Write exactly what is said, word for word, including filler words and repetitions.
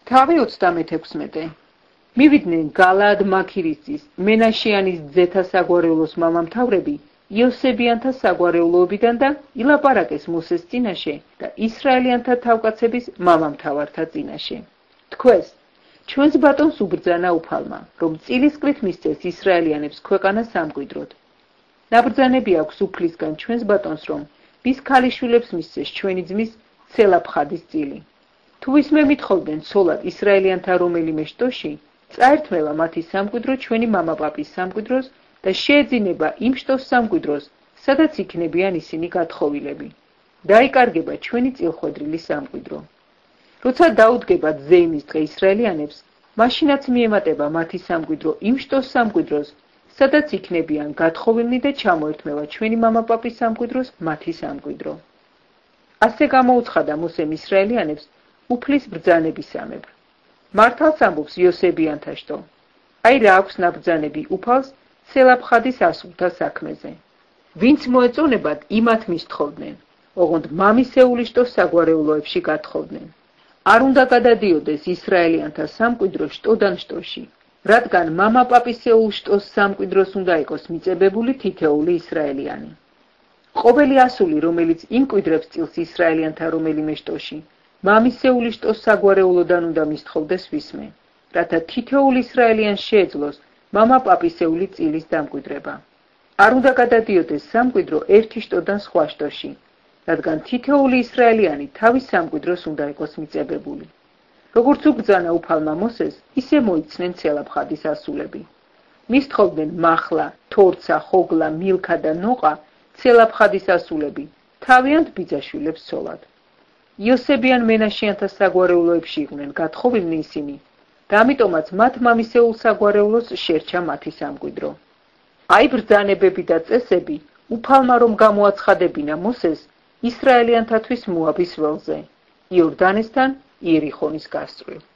თავი ოცდამეთექვსმეტე. მივიდნენ გალაად მაქირისის, მენაშიანის ძეთა საგვარეულოს მამამთავრები იოსებიანთა საგვარეულოებიდან და ილაპარაკეს მოსეს წინაშე და ისრაელიანთა თავკაცების მამამთავართა წინაშე. თქვეს, ჩვენს ბატონს უბრძანა უფალმა, რომ წილისყრით მისცეს ისრაელიანებს ქვეყანა სამკვიდროდ. ნაბრძანები აქვს უფლისგან ჩვენს ბატონს, რომ მის ქალიშვილებს მისცეს ჩვენი ძმის სელაფხადის წილი. თუ ისმე მithხოვდნენ ცოლად ისრაელიანთა რომელიმე შტოში, წაერთმევა მათი სამკვიდრო ჩვენი მამაპაპის სამკვიდროს და შეეძინება იმ შტოს სამკვიდროს, სადაც იქნებიან ისინი გათხოვილები. დაიკარგება ჩვენი წილხვედრილი სამკვიდრო. როცა დაუდგება ძეიმის დღე ისრაელიანებს, მაშინაც მიემატება მათი სამკვიდრო იმ შტოს სამკვიდროს, სადაც იქნებიან გათხოვილნი და ჩამოერთმევა ჩვენი მამაპაპის სამკვიდროს მათი სამკვიდრო. ასე გამოუცხადა მოსემ ისრაელიანებს უფლის ბრძანებისამებრ. მართალს ამბობს იოსებიანთა შტო. აი რა აქვს ნაბრძანები უფალს სელაფხადის ასულთა საქმეზე. ვინც მოეწონებათ, იმათ მისთხოვდნენ, ოღონდ მამისეული შტოს საგვარეულოებში გათხოვდნენ. არ უნდა გადადიოდეს ისრაელიანთა სამკვიდრო შტოდან შტოში, რადგან მამაპაპისეულ შტოს სამკვიდროს უნდა იყოს მიწებებული თითეული ისრაელიანი. ყოველი ასული, რომელიც იმკვიდრებს წილს ისრაელიანთა რომელიმე შტოში, მამისეული შტოს საგვარეულოდან უნდა მისთხოვდეს ვისმე, რათა თითოეულ ისრაელიანს შეეძლოს მამაპაპისეული წილის დამკვიდრება. არ უნდა გადადიოდეს სამკვიდრო ერთი შტოდან სხვა შტოში, რადგან თითოეული ისრაელიანი თავის სამკვიდროს უნდა იყოს მიწებებული. როგორც უბრძანა უფალმა მოსეს, ისე მოიცნენ სელაფხადის ასულები. მისთხოვდნენ მახლა, თორცა, ხოგლა, მილქა და ნოყა სელაფხადის ასულები, თავიანთ ბიძაშვილებს ცოლად. იოსებიან მენაშიანთა საგვარეულოებში იყვნენ გათხოვილნი ისინი და ამიტომაც მათ მამისეულ საგვარეულოს შერჩა მათი სამკვიდრო. აი ბრძანებები და წესები უფალმა რომ გამოაცხადებინა მოსეს ისრაელიანთათვის მოაბის ველზე, იორდანესთან იერიხონის გასწვრივ.